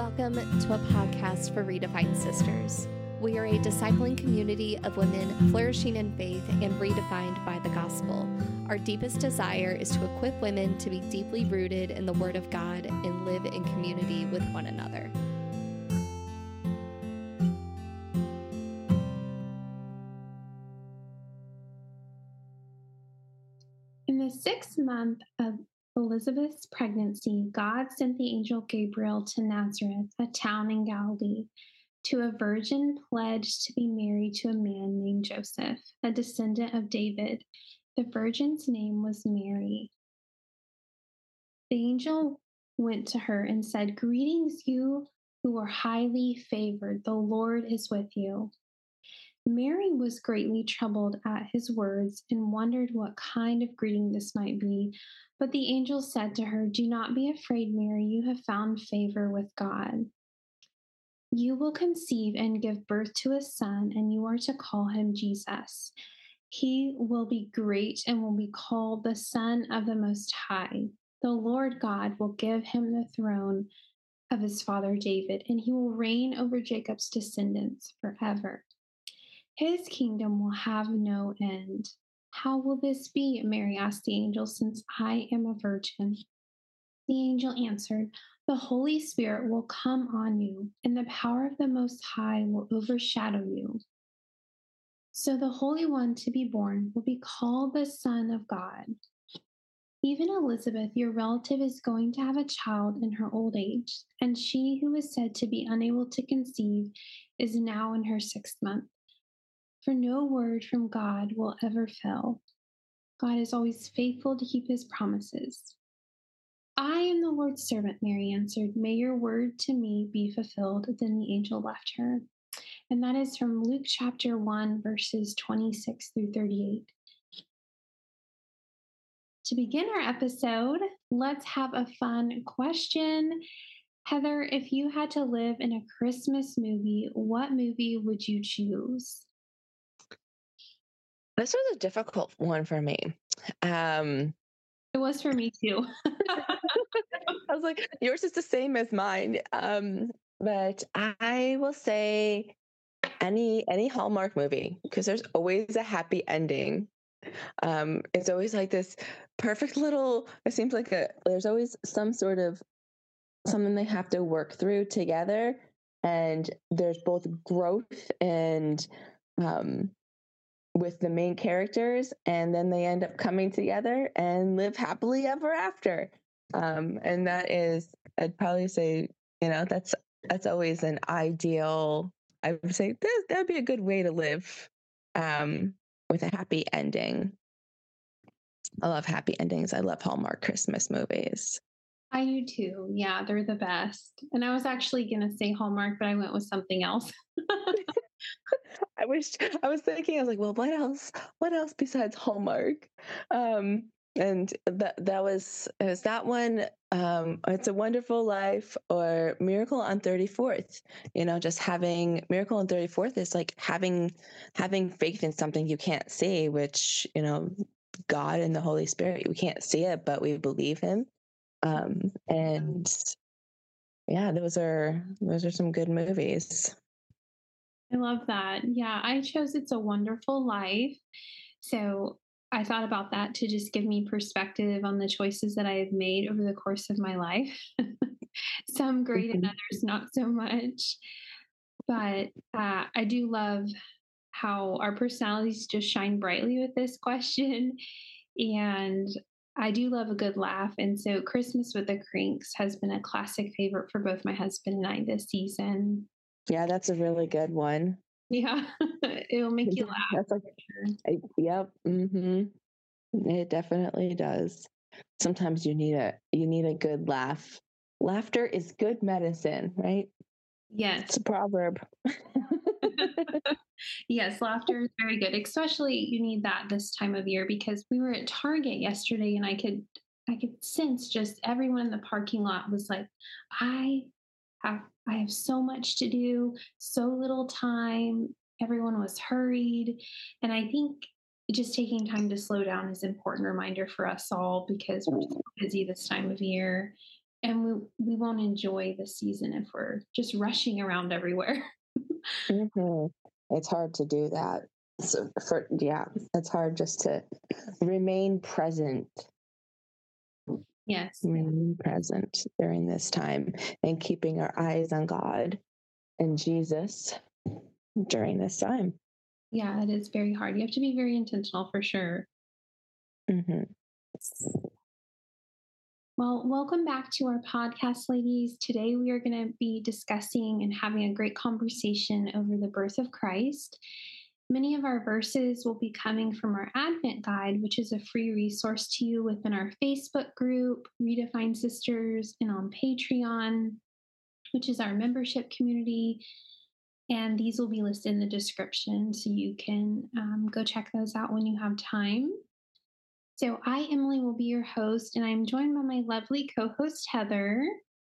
Welcome to a podcast for Redefined Sisters. We are a discipling community of women flourishing in faith and redefined by the gospel. Our deepest desire is to equip women to be deeply rooted in the Word of God and live in community with one another. In the 6th month of Elizabeth's pregnancy, God sent the angel Gabriel to Nazareth, a town in Galilee, to a virgin pledged to be married to a man named Joseph, a descendant of David. The virgin's name was Mary. The angel went to her and said, "Greetings, you who are highly favored. The Lord is with you." Mary was greatly troubled at his words and wondered what kind of greeting this might be. But the angel said to her, "Do not be afraid, Mary. You have found favor with God. You will conceive and give birth to a son, and you are to call him Jesus. He will be great and will be called the Son of the Most High. The Lord God will give him the throne of his father David, and he will reign over Jacob's descendants forever. His kingdom will have no end." "How will this be?" Mary asked the angel, "since I am a virgin?" The angel answered, "The Holy Spirit will come on you, and the power of the Most High will overshadow you. So the Holy One to be born will be called the Son of God. Even Elizabeth, your relative, is going to have a child in her old age, and she who is said to be unable to conceive is now in her 6th month. For no word from God will ever fail. God is always faithful to keep his promises." "I am the Lord's servant," Mary answered. "May your word to me be fulfilled." Then the angel left her. And that is from Luke chapter 1, verses 26 through 38. To begin our episode, let's have a fun question. Heather, if you had to live in a Christmas movie, what movie would you choose? This was a difficult one for me. It was for me too. I was like, yours is the same as mine. But I will say any Hallmark movie, because there's always a happy ending. It's always like this perfect little, it seems like there's always some sort of something they have to work through together. And there's both growth and with the main characters, and then they end up coming together and live happily ever after. And that is, I'd probably say, that's always an ideal. I would say that'd be a good way to live, with a happy ending. I love happy endings. I love Hallmark Christmas movies. I do too. Yeah, they're the best. And I was actually going to say Hallmark, but I went with something else. I was thinking, I was like, well, what else besides Hallmark? And that was that one. It's a Wonderful Life or Miracle on 34th. Just having Miracle on 34th is like having faith in something you can't see, which, God and the Holy Spirit, we can't see it, but we believe him. And yeah, those are some good movies. I love that. Yeah, I chose It's a Wonderful Life. So I thought about that to just give me perspective on the choices that I have made over the course of my life. Some great and others not so much. But I do love how our personalities just shine brightly with this question. And I do love a good laugh. And so Christmas with the Cranks has been a classic favorite for both my husband and I this season. Yeah, that's a really good one. Yeah, it'll make you laugh. That's like, yep. It definitely does. Sometimes you need a good laugh. Laughter is good medicine, right? Yes. It's a proverb. Yes, laughter is very good. Especially you need that this time of year, because we were at Target yesterday and I could sense just everyone in the parking lot was like, I have so much to do, so little time. Everyone was hurried. And I think just taking time to slow down is an important reminder for us all, because we're so busy this time of year. and we won't enjoy the season if we're just rushing around everywhere. Hmm. It's hard to do that. So it's hard just to remain present. Yes. Remain present during this time and keeping our eyes on God and Jesus during this time. Yeah, it is very hard. You have to be very intentional for sure. Mm-hmm. Well, welcome back to our podcast, ladies. Today we are going to be discussing and having a great conversation over the birth of Christ. Many of our verses will be coming from our Advent Guide, which is a free resource to you within our Facebook group, Redefined Sisters, and on Patreon, which is our membership community. And these will be listed in the description, so you can go check those out when you have time. So I, Emily, will be your host, and I'm joined by my lovely co-host, Heather.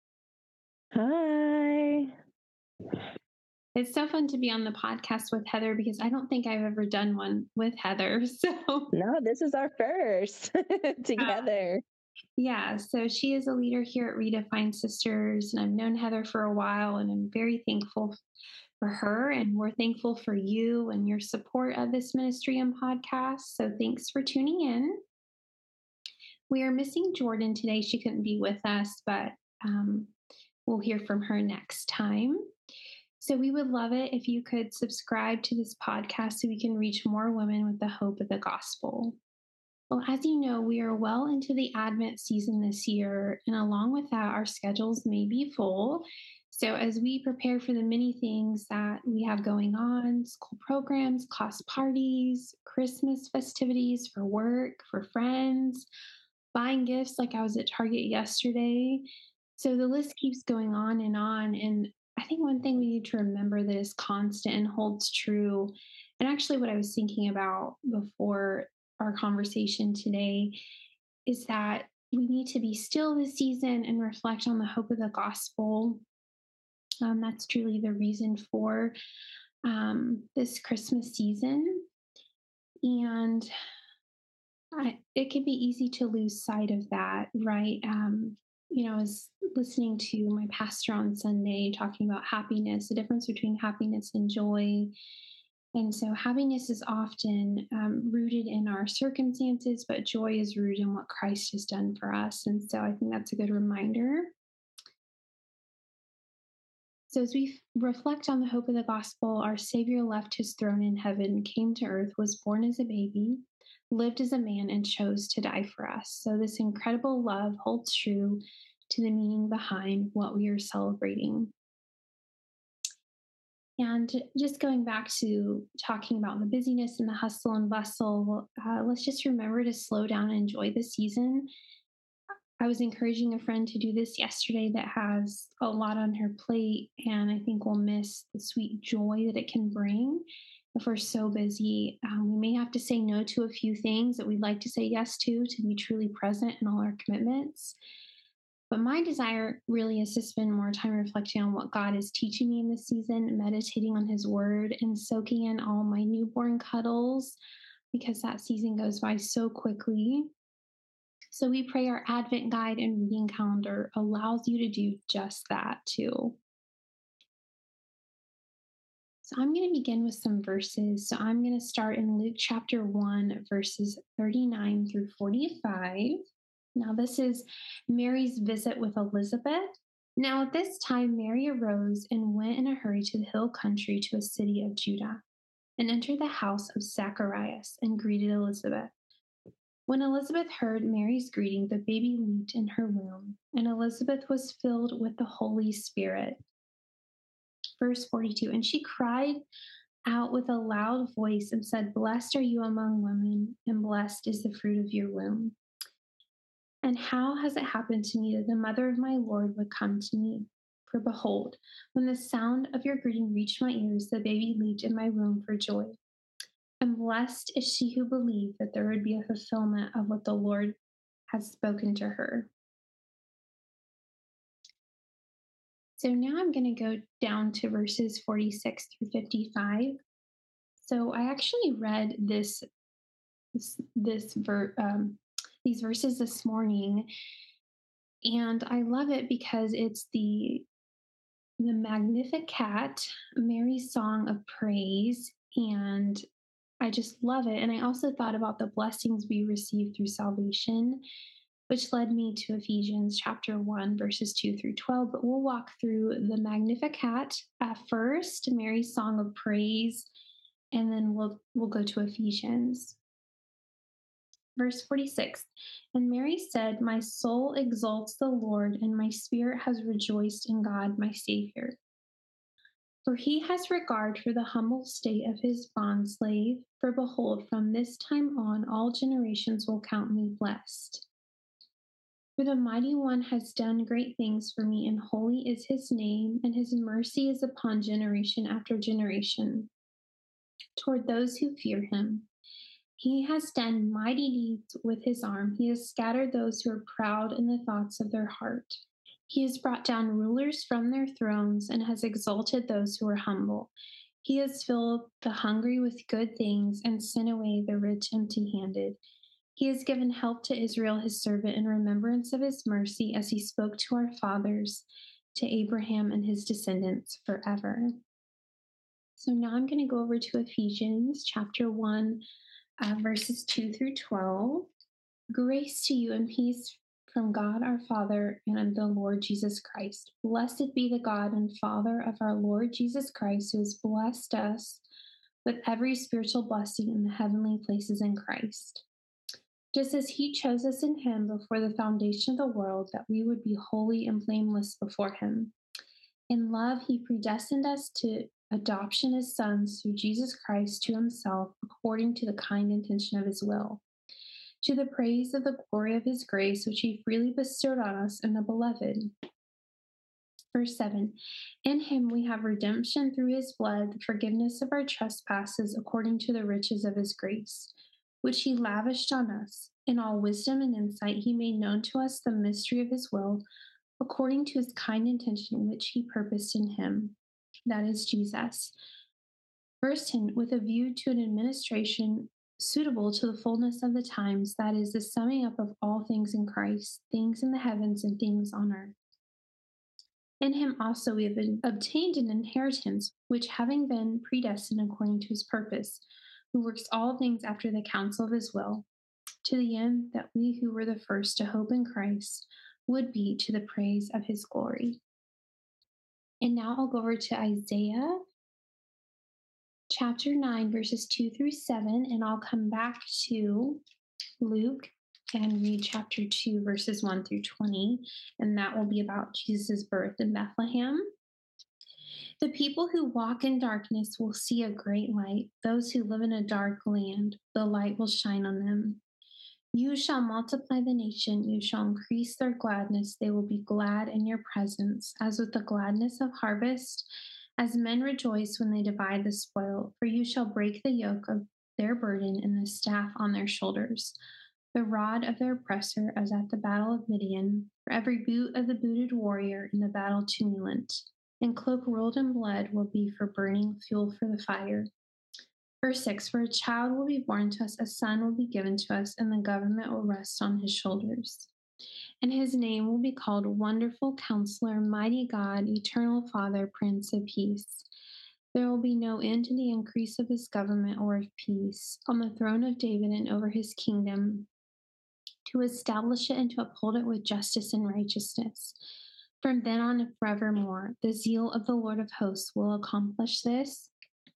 Hi. It's so fun to be on the podcast with Heather because I don't think I've ever done one with Heather. So No, this is our first together. Yeah, so she is a leader here at Redefined Sisters, and I've known Heather for a while, and I'm very thankful for her, and we're thankful for you and your support of this ministry and podcast. So thanks for tuning in. We are missing Jordan today. She couldn't be with us, but we'll hear from her next time. So we would love it if you could subscribe to this podcast so we can reach more women with the hope of the gospel. Well, as you know, we are well into the Advent season this year, and along with that, our schedules may be full. So as we prepare for the many things that we have going on, school programs, class parties, Christmas festivities for work, for friends, buying gifts like I was at Target yesterday. So the list keeps going on. And I think one thing we need to remember that is constant and holds true, and actually what I was thinking about before our conversation today, is that we need to be still this season and reflect on the hope of the gospel. That's truly the reason for this Christmas season. And it can be easy to lose sight of that, right? I was listening to my pastor on Sunday talking about happiness, the difference between happiness and joy. And so happiness is often rooted in our circumstances, but joy is rooted in what Christ has done for us. And so I think that's a good reminder. So as we reflect on the hope of the gospel, our Savior left his throne in heaven, came to earth, was born as a baby, lived as a man, and chose to die for us. So this incredible love holds true to the meaning behind what we are celebrating. And just going back to talking about the busyness and the hustle and bustle, let's just remember to slow down and enjoy the season. I was encouraging a friend to do this yesterday that has a lot on her plate, and I think we'll miss the sweet joy that it can bring if we're so busy. We may have to say no to a few things that we'd like to say yes to be truly present in all our commitments. But my desire really is to spend more time reflecting on what God is teaching me in this season, meditating on his word, and soaking in all my newborn cuddles, because that season goes by so quickly. So we pray our Advent guide and reading calendar allows you to do just that too. So I'm going to begin with some verses. So I'm going to start in Luke chapter 1, verses 39 through 45. Now, this is Mary's visit with Elizabeth. Now, at this time, Mary arose and went in a hurry to the hill country to a city of Judah, and entered the house of Zacharias and greeted Elizabeth. When Elizabeth heard Mary's greeting, the baby leaped in her womb, and Elizabeth was filled with the Holy Spirit. Verse 42, and she cried out with a loud voice and said, "Blessed are you among women, and blessed is the fruit of your womb. And how has it happened to me that the mother of my Lord would come to me? For behold, when the sound of your greeting reached my ears, the baby leaped in my womb for joy. And blessed is she who believed that there would be a fulfillment of what the Lord has spoken to her." So now I'm going to go down to verses 46 through 55. So I actually read these verses this morning, And I love it because it's the Magnificat, Mary's song of praise, and I just love it. And I also thought about the blessings we receive through salvation, which led me to Ephesians chapter 1, verses 2 through 12. But we'll walk through the Magnificat at first, Mary's song of praise, and then we'll go to Ephesians. Verse 46, and Mary said, my soul exalts the Lord, and my spirit has rejoiced in God, my Savior. For he has regard for the humble state of his bondslave. For behold, from this time on, all generations will count me blessed. For the Mighty One has done great things for me, and holy is his name, and his mercy is upon generation after generation toward those who fear him. He has done mighty deeds with his arm. He has scattered those who are proud in the thoughts of their heart. He has brought down rulers from their thrones and has exalted those who are humble. He has filled the hungry with good things and sent away the rich empty-handed. He has given help to Israel, his servant, in remembrance of his mercy, as he spoke to our fathers, to Abraham and his descendants forever. So now I'm going to go over to Ephesians chapter 1, verses 2 through 12. Grace to you and peace from God our Father and the Lord Jesus Christ. Blessed be the God and Father of our Lord Jesus Christ, who has blessed us with every spiritual blessing in the heavenly places in Christ. Just as he chose us in him before the foundation of the world, that we would be holy and blameless before him. In love, he predestined us to adoption as sons through Jesus Christ to himself, according to the kind intention of his will, to the praise of the glory of his grace, which he freely bestowed on us in the beloved. Verse 7, in him we have redemption through his blood, the forgiveness of our trespasses, according to the riches of his grace, which he lavished on us. In all wisdom and insight, he made known to us the mystery of his will, according to his kind intention, which he purposed in him, that is Jesus. Verse 10, with a view to an administration suitable to the fullness of the times, that is, the summing up of all things in Christ, things in the heavens and things on earth. In him also we have obtained an inheritance, which having been predestined according to his purpose, who works all things after the counsel of his will, to the end that we who were the first to hope in Christ would be to the praise of his glory. And now I'll go over to Isaiah chapter 9, verses 2 through 7, and I'll come back to Luke and read chapter 2, verses 1 through 20, and that will be about Jesus' birth in Bethlehem. The people who walk in darkness will see a great light. Those who live in a dark land, the light will shine on them. You shall multiply the nation, you shall increase their gladness. They will be glad in your presence, as with the gladness of harvest, as men rejoice when they divide the spoil. For you shall break the yoke of their burden and the staff on their shoulders, the rod of their oppressor, as at the battle of Midian. For every boot of the booted warrior in the battle tumult, and cloak rolled in blood will be for burning fuel for the fire. Verse 6, for a child will be born to us, a son will be given to us, and the government will rest on his shoulders. And his name will be called Wonderful Counselor, Mighty God, Eternal Father, Prince of Peace. There will be no end to the increase of his government or of peace on the throne of David and over his kingdom, to establish it and to uphold it with justice and righteousness. From then on and forevermore, the zeal of the Lord of hosts will accomplish this.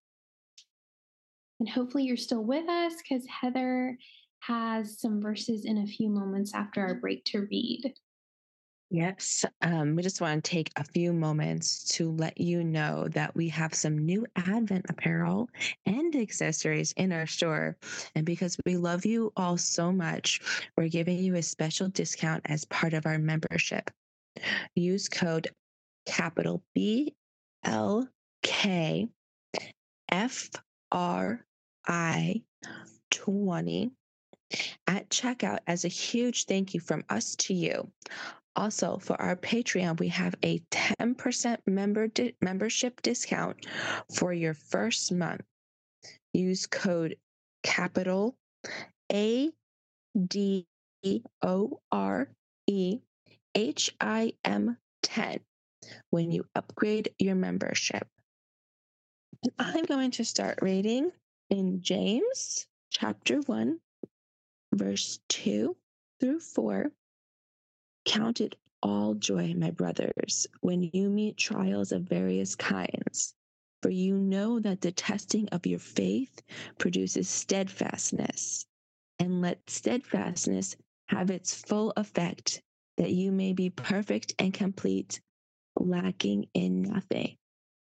And hopefully you're still with us, because Heather has some verses in a few moments after our break to read. Yes, we just want to take a few moments to let you know that we have some new Advent apparel and accessories in our store. And because we love you all so much, we're giving you a special discount as part of our membership. Use code capital BLK FRI20 at checkout as a huge thank you from us to you. Also, for our Patreon, we have a 10% membership discount for your first month. Use code capital ADORE HIM10 when you upgrade your membership. And I'm going to start reading in James chapter 1, verse 2 through 4. Count it all joy, my brothers, when you meet trials of various kinds, for you know that the testing of your faith produces steadfastness. And let steadfastness have its full effect, that you may be perfect and complete, lacking in nothing.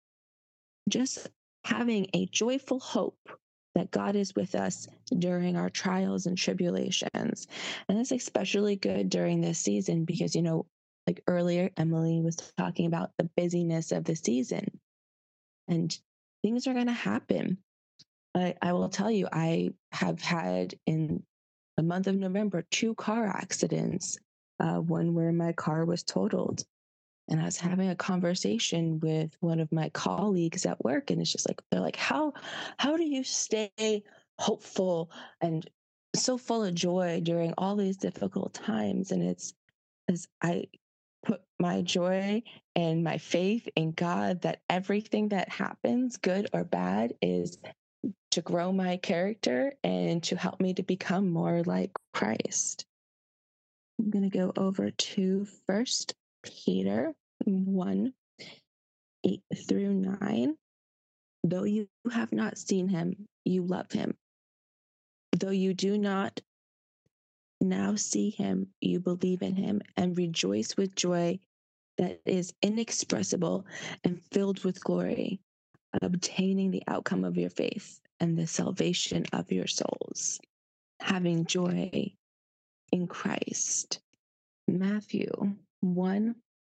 Just having a joyful hope that God is with us during our trials and tribulations. And that's especially good during this season because, like earlier, Emily was talking about the busyness of the season, and things are going to happen. I will tell you, I have had in the month of November 2 car accidents, one where my car was totaled. And I was having a conversation with one of my colleagues at work, and it's just like, they're like, how do you stay hopeful and so full of joy during all these difficult times? And it's as I put my joy and my faith in God that everything that happens, good or bad, is to grow my character and to help me to become more like Christ. I'm going to go over to 1 Peter 1, 8 through 9. Though you have not seen him, you love him. Though you do not now see him, you believe in him and rejoice with joy that is inexpressible and filled with glory, obtaining the outcome of your faith and the salvation of your souls. Having joy in Christ. Matthew 1,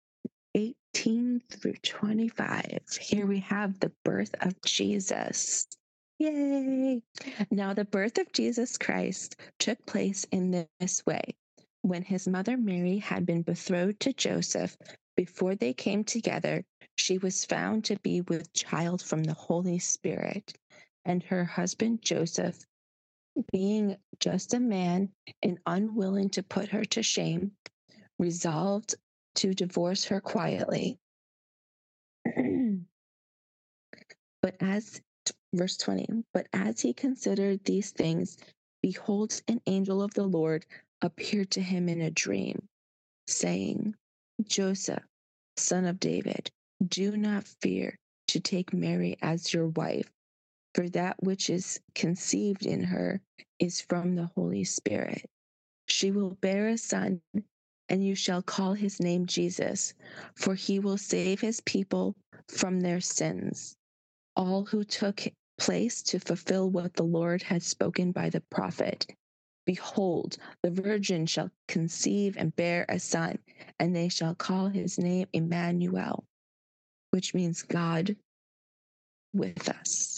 18 through 25. Here we have the birth of Jesus. Yay! Now, the birth of Jesus Christ took place in this way. When his mother Mary had been betrothed to Joseph, before they came together, she was found to be with child from the Holy Spirit. And her husband Joseph, being just a man and unwilling to put her to shame, resolved to divorce her quietly. Verse 20, but as he considered these things, behold, an angel of the Lord appeared to him in a dream, saying, Joseph, son of David, do not fear to take Mary as your wife, for that which is conceived in her is from the Holy Spirit. She will bear a son, and you shall call his name Jesus, for he will save his people from their sins. All who took place to fulfill what the Lord had spoken by the prophet. Behold, the virgin shall conceive and bear a son, and they shall call his name Emmanuel, which means God with us.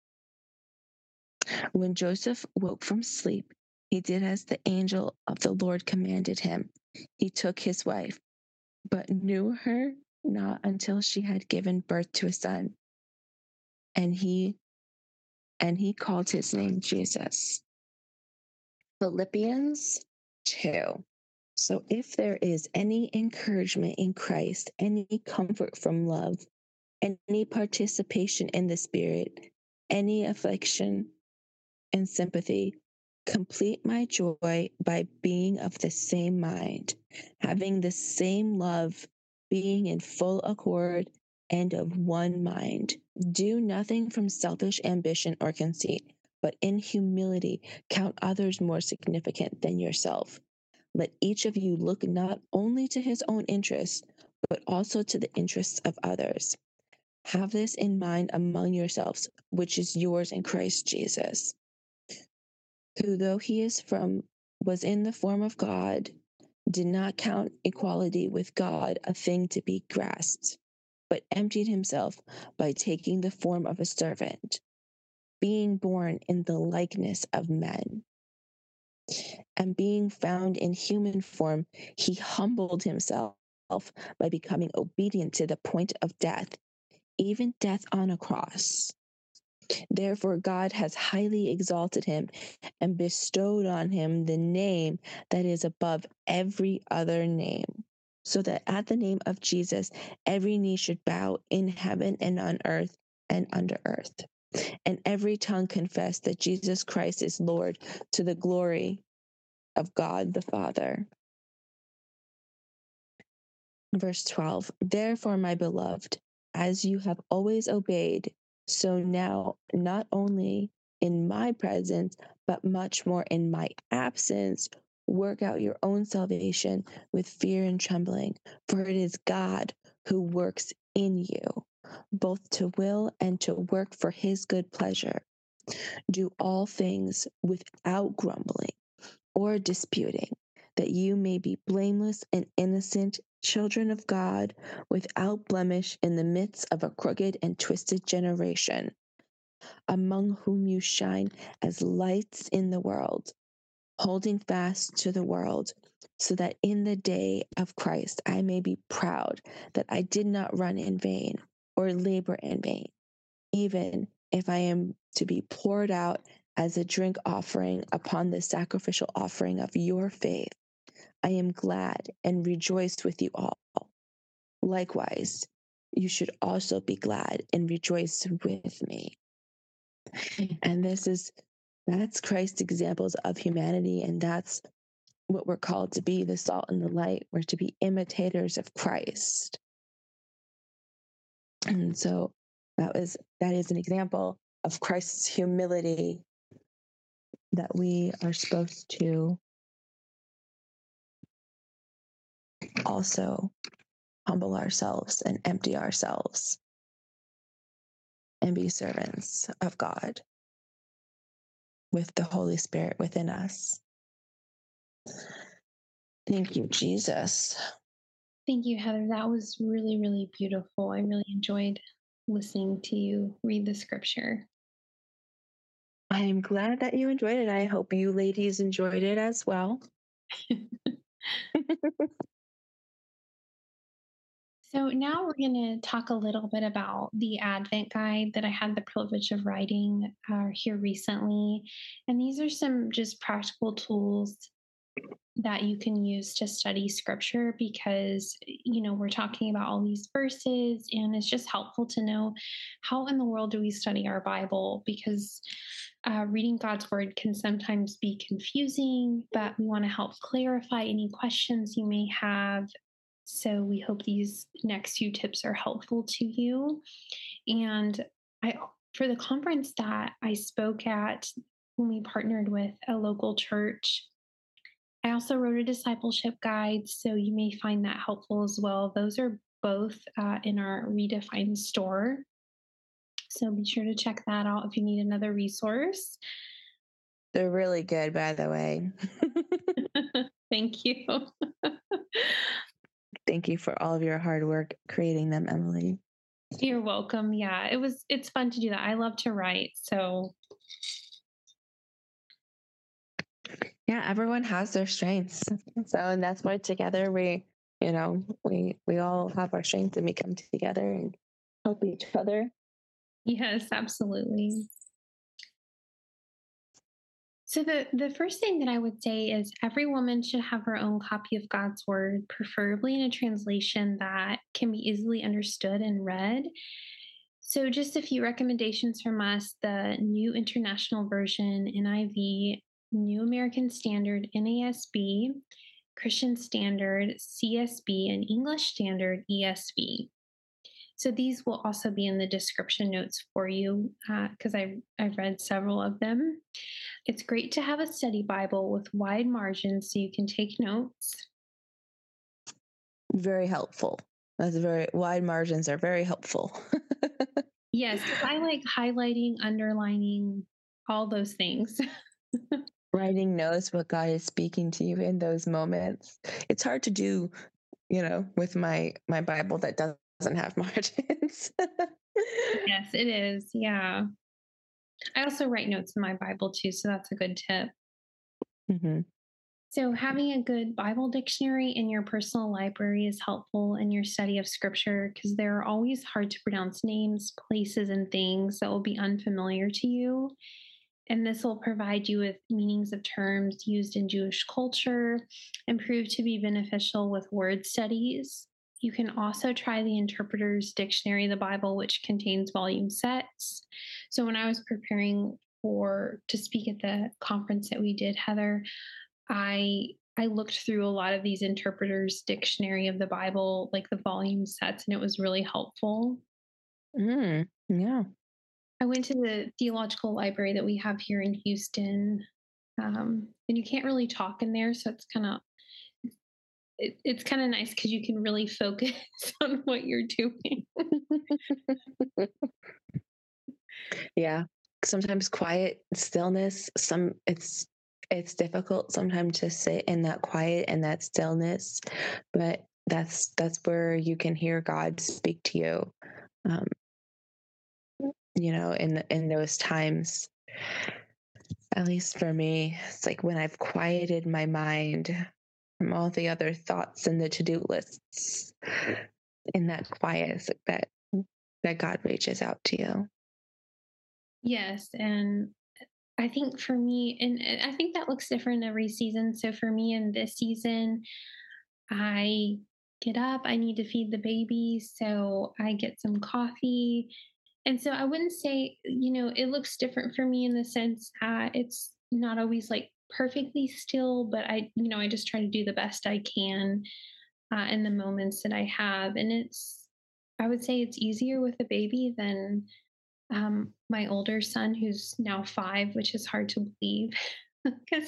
When Joseph woke from sleep, he did as the angel of the Lord commanded him. He took his wife, but knew her not until she had given birth to a son. And he called his name Jesus. Philippians 2. So if there is any encouragement in Christ, any comfort from love, any participation in the Spirit, any affection and sympathy, complete my joy by being of the same mind, having the same love, being in full accord and of one mind. Do nothing from selfish ambition or conceit, but in humility count others more significant than yourself. Let each of you look not only to his own interests, but also to the interests of others. Have this in mind among yourselves, which is yours in Christ Jesus, who, though he was in the form of God, did not count equality with God a thing to be grasped, but emptied himself by taking the form of a servant, being born in the likeness of men. And being found in human form, he humbled himself by becoming obedient to the point of death, even death on a cross. Therefore, God has highly exalted him and bestowed on him the name that is above every other name, so that at the name of Jesus, every knee should bow in heaven and on earth and under earth, and every tongue confess that Jesus Christ is Lord, to the glory of God the Father. Verse 12, therefore, my beloved, as you have always obeyed, so now, not only in my presence, but much more in my absence, work out your own salvation with fear and trembling, for it is God who works in you, both to will and to work for his good pleasure. Do all things without grumbling or disputing, that you may be blameless and innocent, children of God, without blemish in the midst of a crooked and twisted generation, among whom you shine as lights in the world, holding fast to the world, so that in the day of Christ I may be proud that I did not run in vain or labor in vain, even if I am to be poured out as a drink offering upon the sacrificial offering of your faith. I am glad and rejoice with you all. Likewise, you should also be glad and rejoice with me. And that's Christ's examples of humanity, and that's what we're called to be, the salt and the light. We're to be imitators of Christ. And so that is an example of Christ's humility that we are supposed to also humble ourselves and empty ourselves and be servants of God with the Holy Spirit within us. Thank you, Jesus. Thank you, Heather. That was really, really beautiful. I really enjoyed listening to you read the scripture. I am glad that you enjoyed it. I hope you ladies enjoyed it as well. So now we're going to talk a little bit about the Advent guide that I had the privilege of writing here recently. And these are some just practical tools that you can use to study scripture, because we're talking about all these verses, and it's just helpful to know how in the world do we study our Bible, because reading God's word can sometimes be confusing, but we want to help clarify any questions you may have. So we hope these next few tips are helpful to you. And for the conference that I spoke at, when we partnered with a local church, I also wrote a discipleship guide, so you may find that helpful as well. Those are both in our Redefined store. So be sure to check that out if you need another resource. They're really good, by the way. Thank you. Thank you for all of your hard work creating them, Emily. You're welcome. Yeah, it's fun to do that. I love to write, so. Yeah, everyone has their strengths. So, and that's why together we all have our strengths, and we come together and help each other. Yes, absolutely. So the first thing that I would say is every woman should have her own copy of God's word, preferably in a translation that can be easily understood and read. So just a few recommendations from us: the New International Version, NIV, New American Standard, NASB, Christian Standard, CSB, and English Standard, ESV. So these will also be in the description notes for you, because I've read several of them. It's great to have a study Bible with wide margins so you can take notes. Very helpful. Wide margins are very helpful. Yes, because I like highlighting, underlining, all those things. Writing notes what God is speaking to you in those moments. It's hard to do, with my Bible that doesn't have margins. Yes, it is. Yeah. I also write notes in my Bible too, so that's a good tip. Mm-hmm. So having a good Bible dictionary in your personal library is helpful in your study of scripture, because there are always hard to pronounce names, places, and things that will be unfamiliar to you. And this will provide you with meanings of terms used in Jewish culture and prove to be beneficial with word studies. You can also try the Interpreter's Dictionary of the Bible, which contains volume sets. So when I was preparing to speak at the conference that we did, Heather, I looked through a lot of these Interpreter's Dictionary of the Bible, like the volume sets, and it was really helpful. Yeah. I went to the theological library that we have here in Houston, and you can't really talk in there, so it's kind of nice because you can really focus on what you're doing. Yeah. Sometimes quiet stillness, it's difficult sometimes to sit in that quiet and that stillness, but that's where you can hear God speak to you. Um, in those times, at least for me, it's like when I've quieted my mind from all the other thoughts and the to-do lists, in that quiet, it's like that God reaches out to you. Yes, and I think for me, and I think that looks different every season. So for me in this season, I get up, I need to feed the baby, so I get some coffee. And so I wouldn't say, it looks different for me in the sense that it's not always like perfectly still, but I just try to do the best I can in the moments that I have. And I would say it's easier with a baby than my older son, who's now 5, which is hard to believe because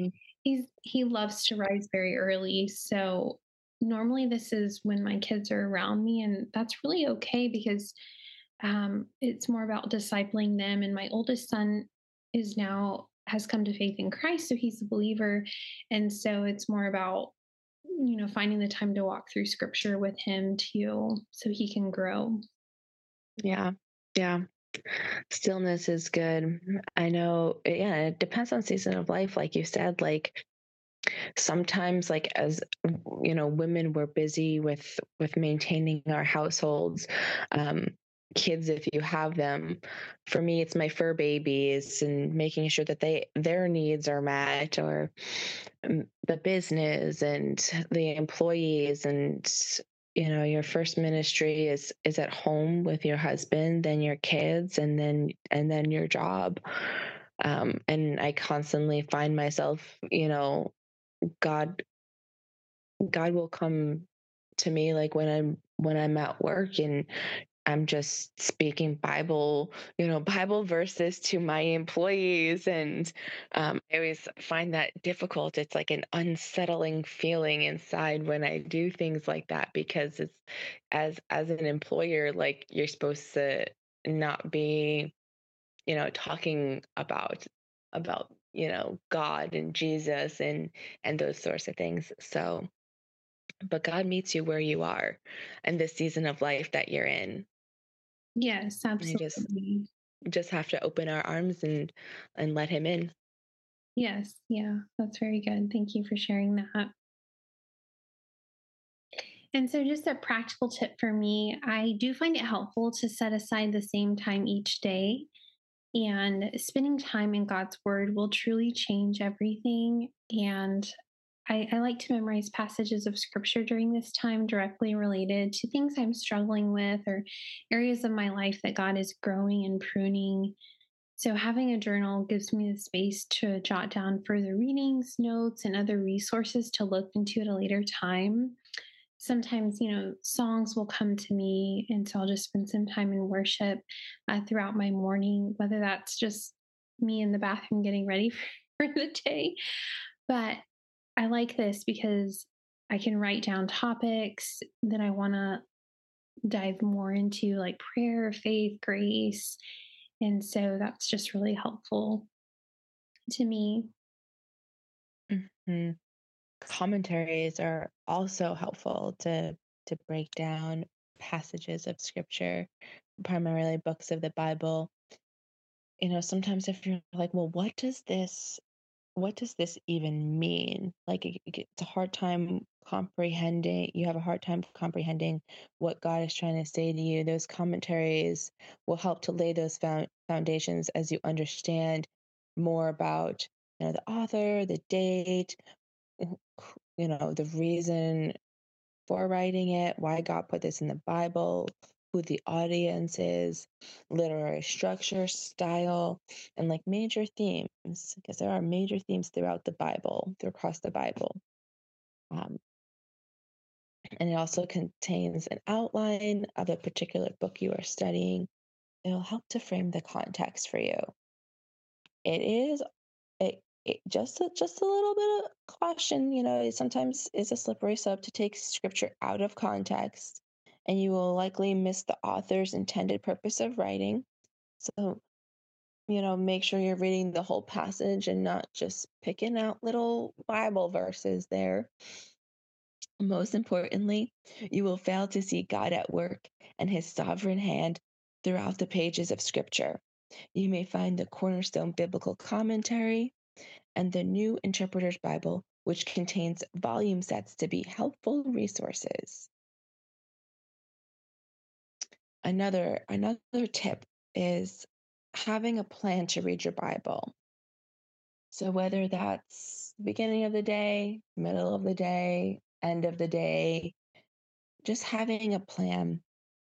he loves to rise very early. So normally this is when my kids are around me, and that's really okay because it's more about discipling them. And my oldest son has come to faith in Christ, so he's a believer, and so it's more about finding the time to walk through Scripture with him too, so he can grow. Yeah, yeah. Stillness is good. I know. Yeah, it depends on season of life, like you said. Like sometimes, like as women, we're busy with maintaining our households, kids if you have them. For me, it's my fur babies and making sure that their needs are met, or the business and the employees. And your first ministry is at home with your husband, then your kids, and then your job. And I constantly find myself, God God will come to me, like when I'm at work and I'm just speaking Bible verses to my employees. And I always find that difficult. It's like an unsettling feeling inside when I do things like that, because it's as an employer, like you're supposed to not be, talking about God and Jesus and those sorts of things. So, but God meets you where you are in this season of life that you're in. Yes, You just have to open our arms and let him in. Yes, yeah, that's very good. Thank you for sharing that. And so, just a practical tip for me, I do find it helpful to set aside the same time each day. And spending time in God's Word will truly change everything. And I like to memorize passages of Scripture during this time directly related to things I'm struggling with or areas of my life that God is growing and pruning. So, having a journal gives me the space to jot down further readings, notes, and other resources to look into at a later time. Sometimes, songs will come to me, and so I'll just spend some time in worship throughout my morning, whether that's just me in the bathroom getting ready for the day. But I like this because I can write down topics that I want to dive more into, like prayer, faith, grace. And so that's just really helpful to me. Mm-hmm. Commentaries are also helpful to break down passages of scripture, primarily books of the Bible. Sometimes if you're like, well, what does this even mean? Like it's a hard time comprehending. You have a hard time comprehending what God is trying to say to you. Those commentaries will help to lay those foundations as you understand more about, the author, the date, the reason for writing it, why God put this in the Bible, who the audience is, literary structure, style, and like major themes, because there are major themes throughout the Bible, across the Bible. And it also contains an outline of a particular book you are studying. It'll help to frame the context for you. Just a little bit of caution, it sometimes is a slippery slope to take scripture out of context, and you will likely miss the author's intended purpose of writing. So, make sure you're reading the whole passage and not just picking out little Bible verses there. Most importantly, you will fail to see God at work and his sovereign hand throughout the pages of scripture. You may find the Cornerstone Biblical Commentary and the New Interpreter's Bible, which contains volume sets to be helpful resources. Another tip is having a plan to read your Bible. So whether that's beginning of the day, middle of the day, end of the day, just having a plan.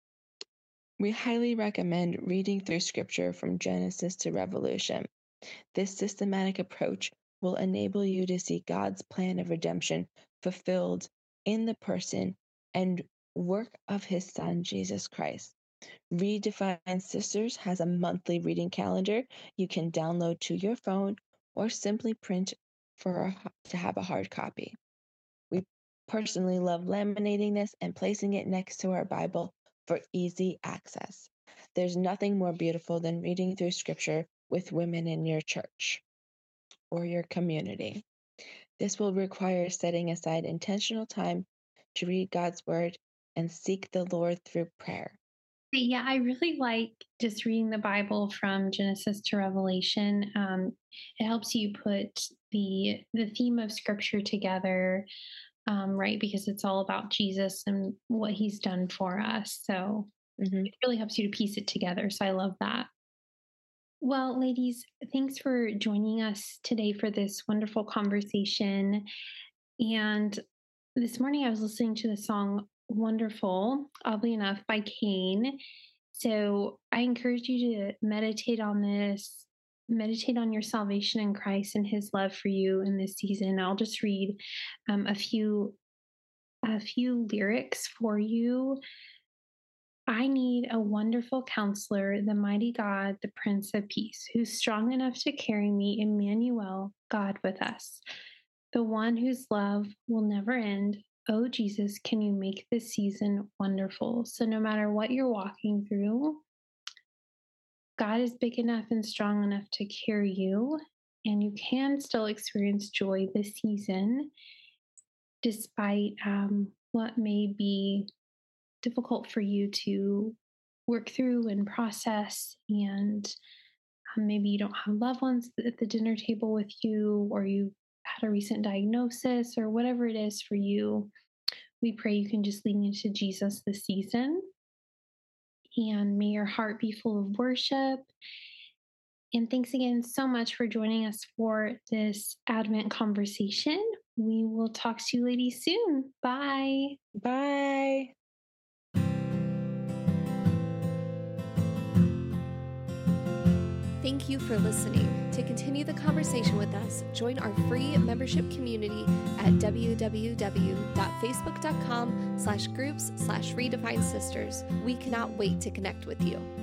We highly recommend reading through scripture from Genesis to Revelation. This systematic approach will enable you to see God's plan of redemption fulfilled in the person and work of his Son, Jesus Christ. Redefined Sisters has a monthly reading calendar you can download to your phone or simply print to have a hard copy. We personally love laminating this and placing it next to our Bible for easy access. There's nothing more beautiful than reading through scripture with women in your church or your community. This will require setting aside intentional time to read God's word and seek the Lord through prayer. Yeah, I really like just reading the Bible from Genesis to Revelation. It helps you put the theme of scripture together, right? Because it's all about Jesus and what he's done for us. So it really helps you to piece it together. So I love that. Well, ladies, thanks for joining us today for this wonderful conversation. And this morning I was listening to the song Wonderful, oddly enough, by Kane. So I encourage you to meditate on this, meditate on your salvation in Christ and his love for you in this season. I'll just read a few lyrics for you. I need a wonderful counselor, the mighty God, the Prince of Peace, who's strong enough to carry me, Emmanuel, God with us, the one whose love will never end. Oh, Jesus, can you make this season wonderful? So no matter what you're walking through, God is big enough and strong enough to carry you, and you can still experience joy this season, despite what may be difficult for you to work through and process. And maybe you don't have loved ones at the dinner table with you, or you had a recent diagnosis, or whatever it is for you. We pray you can just lean into Jesus this season. And may your heart be full of worship. And thanks again so much for joining us for this Advent conversation. We will talk to you ladies soon. Bye. Bye. Thank you for listening. To continue the conversation with us, join our free membership community at www.facebook.com/groups/redefined sisters. We cannot wait to connect with you.